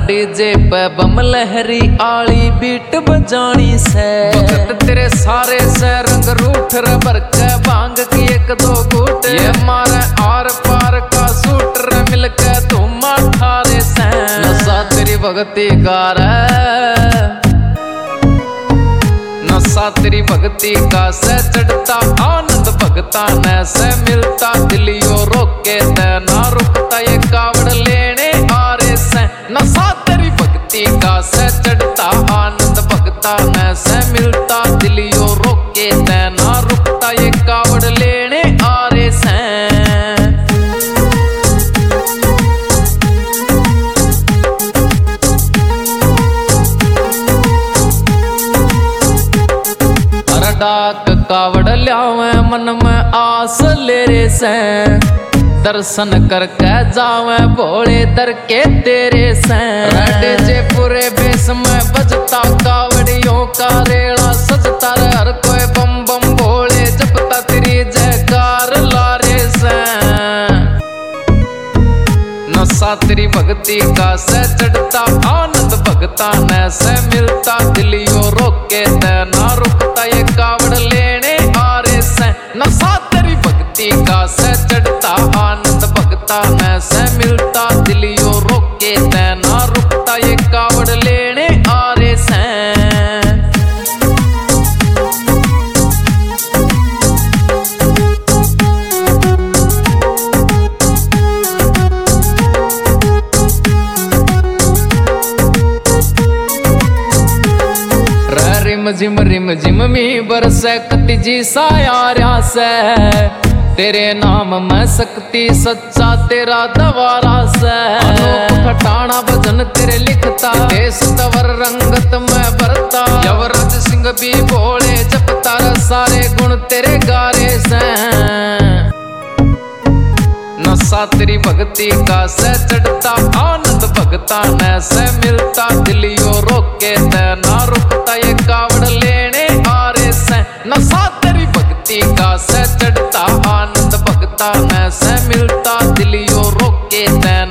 DJ पे बम लहरी आली beat बजानी से भगत तेरे सारे से रंग रूठ रबर के भांग की एक दो घूट ये मारे आर पार का सूट रे मिलके धुमा ठारे से नशा तेरी भगती का रे नशा तेरी भक्ति का से चढ़ता आनंद भगता ने से मिलता दिलियो रोके ते ना रुकता ये कावड़ लेने आ रे से नशा तेरी भक्ति का से चढ़ता आनंद भगता ने से मिलता दिलियो रोके ते ना रुकता ये कावड़ लेने आ रे से डाक कावड़ ल्यावे मन में आस ले रे से दर्शन करके जावे भोले दर के तेरे से डीजे पूरे बेस में बजता कावड़ियों का रेड़ा सजता रे हर कोई बम बम भोले जपता तेरी जयकार लारे से नशा तेरी भक्ति का से चढ़ता आनंद भगता ने से मिलता दिलियो रोके ते ना रुकता ये कावड़ लेने आ रे से नशा तेरी भक्ति का से चढ़ता आनंद भगता ने से मिलता दिलियो रोके ते ना रुकता ये कावड़ लेने आ रे से रिम झिम मी बरसे कति जी सायारा से तेरे नाम में शक्ति सच्चा तेरा दवारा से खटाना भजन तेरे लिखता देश तवर रंगत में भरता यवराज सिंह भी भोले जपता सारे गुण तेरे गारे से नशा तेरी भक्ति का से चढ़ता आनंद भगता ने से मिलता दिलियो रोके ते ना रुकता ये कावड़ लेने आ रे से नशा तेरी भक्ति का से चढ़ता आनंद भगता ने से मिलता दिलियो रोके ते